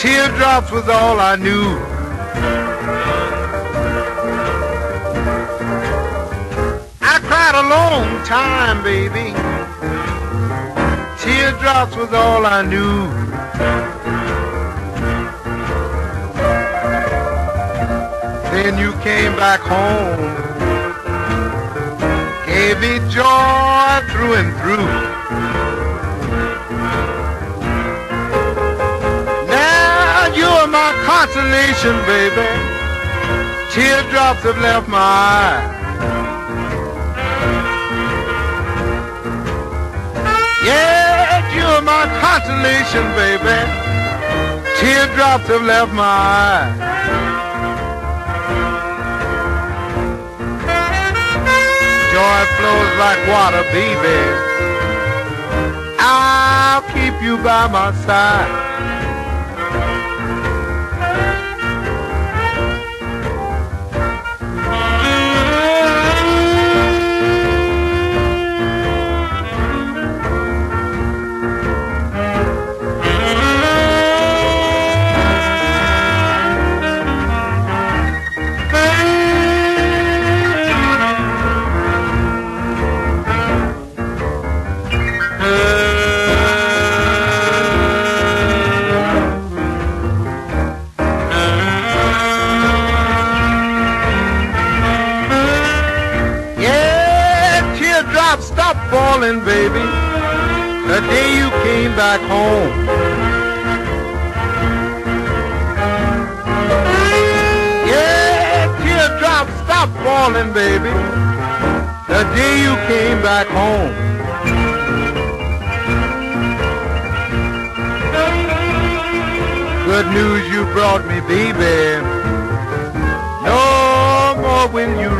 Teardrops was all I knew. I cried a long time, baby. Teardrops was all I knew. Then you came back home, gave me joy through and through. Now you're my consolation, baby. Teardrops have left my eye. Yeah, you're my consolation, baby. Teardrops have left my eye. Joy flows like water, baby. I'll keep you by my side. Stop falling, baby, the day you came back home. Yeah, teardrops stop falling, baby, the day you came back home. Good news you brought me, baby. No more when you